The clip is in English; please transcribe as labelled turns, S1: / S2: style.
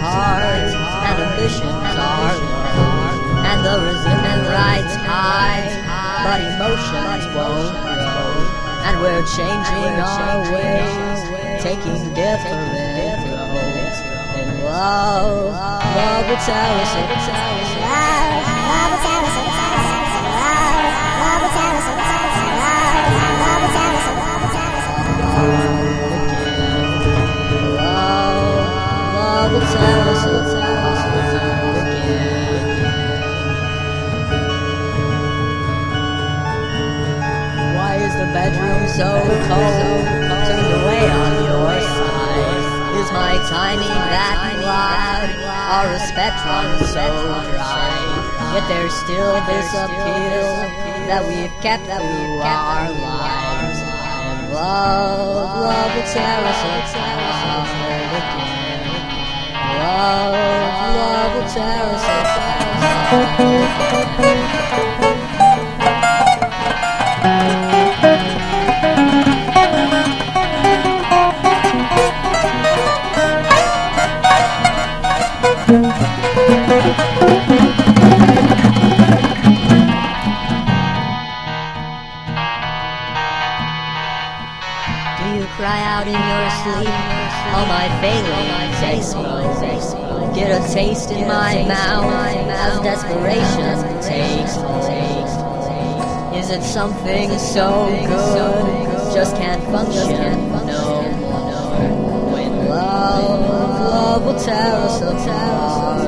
S1: hard, and ambitions are low, and the resentment rides high, but emotions won't grow, and we're changing our ways, taking different roads. And love will tell us it's love will tell us it's love will tell us it's love will tell us it's love will tell us it's again. Why is the bedroom so cold? Turned away on your side. Is my timing that wide? Our respect runs so dry. Yet there's still this appeal that we've kept through our lives. And love will tell us it's again. Love will tell us it's again. Do you cry out in your sleep? All my failings taste. Get a taste in my mouth as desperation takes. Is it something so good? Just can't function no more. When love will tear us apart.